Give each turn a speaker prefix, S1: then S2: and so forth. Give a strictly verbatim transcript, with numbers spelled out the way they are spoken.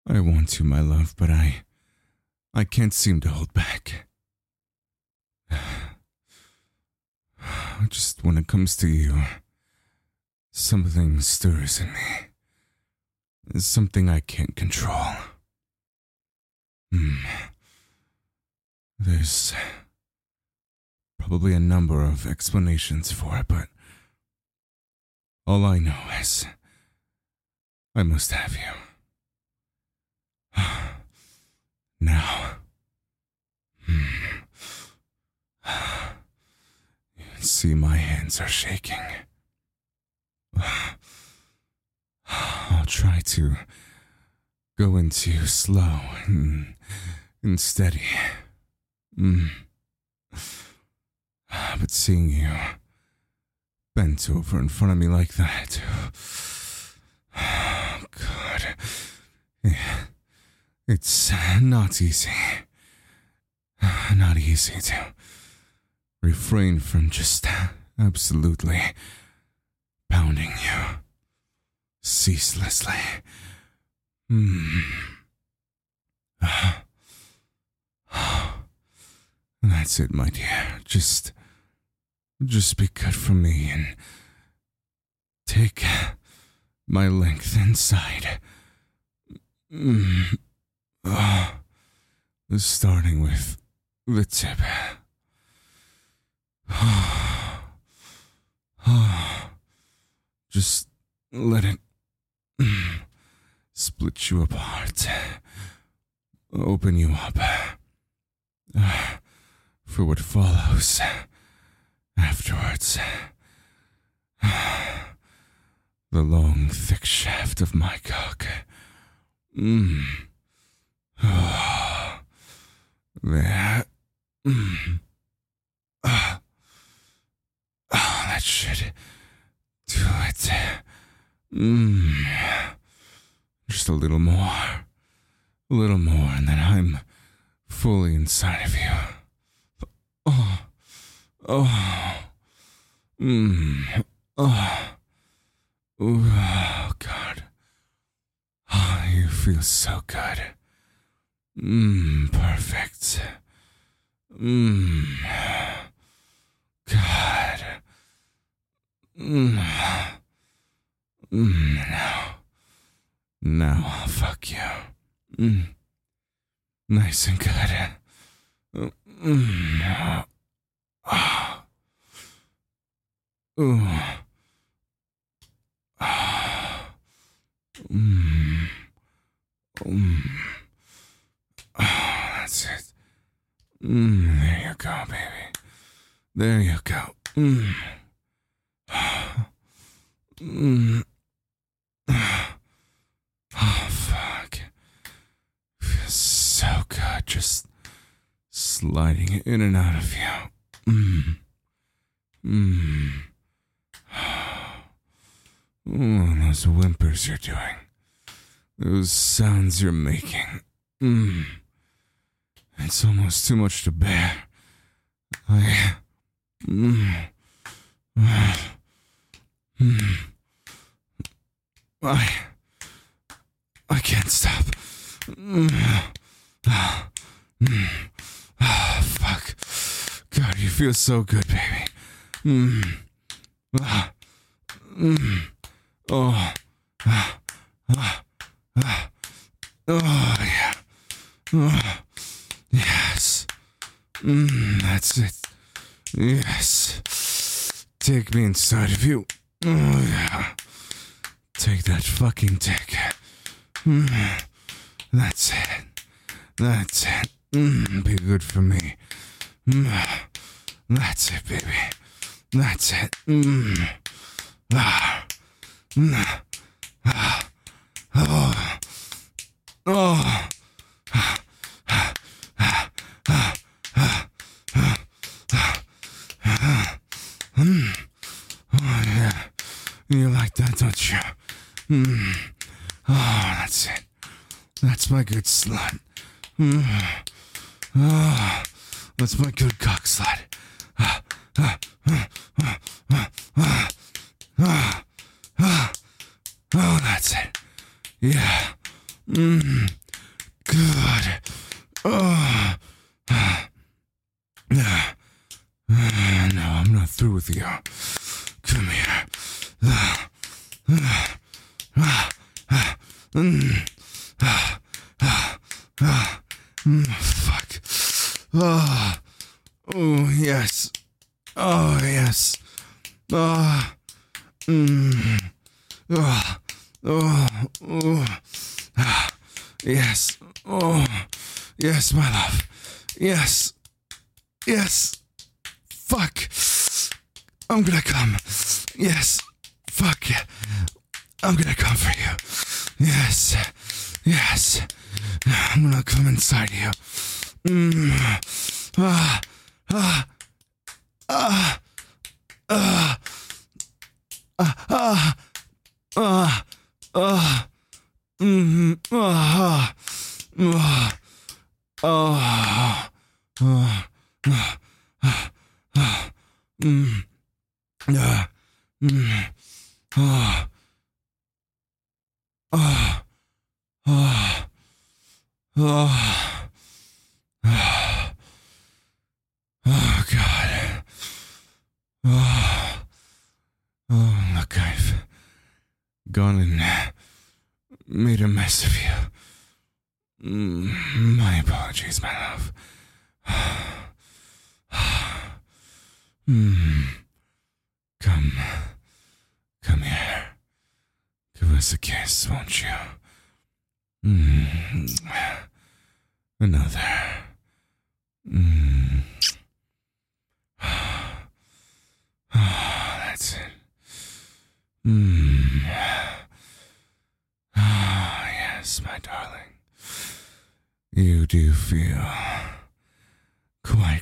S1: I want to, my love, but I... I can't seem to hold back. Just when it comes to you, something stirs in me. Something I can't control. Hmm. There's probably a number of explanations for it, but all I know is I must have you. Now, hmm. You can see my hands are shaking. I'll try to go into you slow and, and steady. Mm. But seeing you bent over in front of me like that, oh God, yeah, it's not easy. Not easy to refrain from just absolutely pounding you ceaselessly. Hmm. That's it, my dear. Just, just be good for me and take my length inside. Mm. Oh. Starting with the tip. Just let it split you apart. Open you up for what follows afterwards. The long, thick shaft of my cock. Mm. Oh. There. Mm. Oh. Oh, that should do it. Mm. Just a little more. A little more, and then I'm fully inside of you. Oh. Oh. Mm. Oh. Oh, God. Oh, you feel so good. Mmm, perfect. Mmm. God. Mmm. Mmm, now. Now I'll fuck you. Mmm. Nice and good. Mmm. Ah. Ooh. Ah. Mmm. Mmm. Oh, that's it. Mm, there you go, baby. There you go. Mm. Mm. Oh, fuck. Feels so good just sliding in and out of you. Mm. Mm. Oh, those whimpers you're doing. Those sounds you're making. Mm. It's almost too much to bear. I... Mm, uh, mm, I... I can't stop. Mm, uh, mm, oh, fuck. God, you feel so good, baby. Mm, uh, mm, oh, uh, uh, uh, oh, yeah. Oh, yes. Mm, that's it. Yes. Take me inside of you. Oh, yeah. Take that fucking dick. Mm, that's it. That's it. Mm, be good for me. Mm, that's it, baby. That's it. Mm, ah, mm, ah, oh, oh. Mm. Oh, yeah. You like that, don't you? Mm. Oh, that's it. That's my good slut. Mm. Oh, that's my good cock slut. Ah, ah, ah, ah, ah, ah, ah, ah. Oh, that's it. Yeah. Mm. with you. Come here. Ah, ah, ah, ah, mm, ah, ah, ah, mm, fuck. Oh, oh, yes. Oh, yes. Ah, mm, oh, oh, oh, ah, yes. Oh, yes, my love. Yes. Yes. Fuck. I'm gonna come. Yes. Fuck. I'm gonna come for you. Yes. Yes. I'm gonna come inside you. Mm. Ah. Ah. Ah. Ah. Ah. Ah. Ah. Ah. Mm. Ah. Ah. Oh. Oh. Ah. Ah. Ah. Mm. Ah. Mm. Ah. Ah. Ah. Ah. Ah. Oh, God. Oh. Oh, look, I've gone and made a mess of you. Mm, my apologies, my love. Mm. Come. Come here. Give us a kiss, won't you? Mm. Another. Mm. That's it. Mm. Ah, yes, my darling. You do feel quite